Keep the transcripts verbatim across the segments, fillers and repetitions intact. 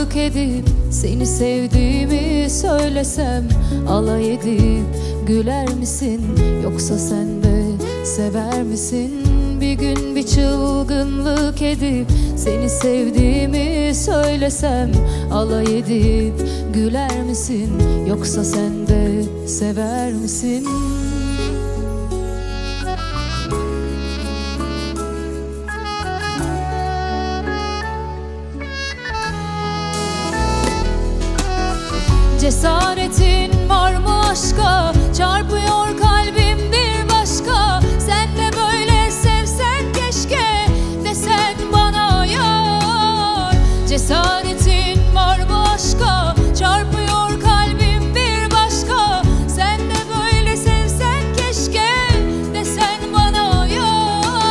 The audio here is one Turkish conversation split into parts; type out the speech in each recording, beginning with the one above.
çılgınlık edip seni sevdiğimi söylesem, alay edip güler misin, yoksa sen de sever misin? Bir gün bir çılgınlık edip seni sevdiğimi söylesem, alay edip güler misin, yoksa sen de sever misin? Cesaretin var mı aşka? Çarpıyor kalbim bir başka. Sen de böyle sevsen keşke, desen bana yar. Cesaretin var mı aşka? Çarpıyor kalbim bir başka. Sen de böyle sevsen keşke, desen bana yar.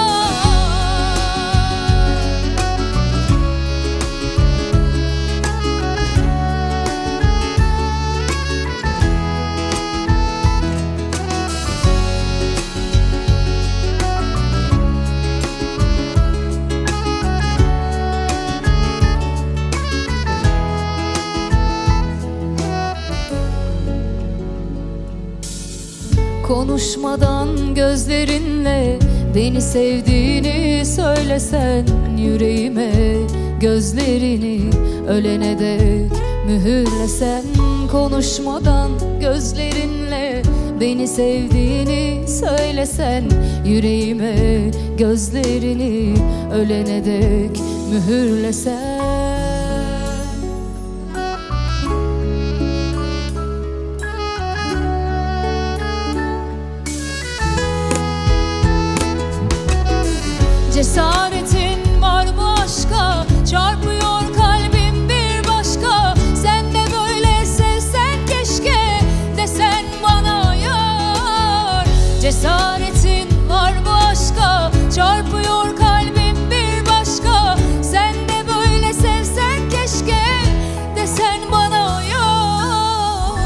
Konuşmadan gözlerinle beni sevdiğini söylesen, yüreğime gözlerini ölene dek mühürlesen. Konuşmadan gözlerinle beni sevdiğini söylesen, yüreğime gözlerini ölene dek mühürlesen. Cesaretin var mı aşka? Çarpıyor kalbim bir başka. Sen de böyle sevsen keşke, desen bana yar. Cesaretin var mı aşka? Çarpıyor kalbim bir başka. Sen de böyle sevsen keşke, desen bana yar.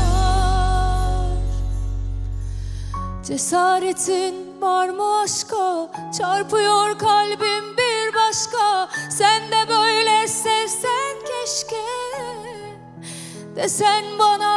Cesaretin var mı aşka? Çarpıyor kalbim bir başka. Sen de böyle sevsen keşke, desen bana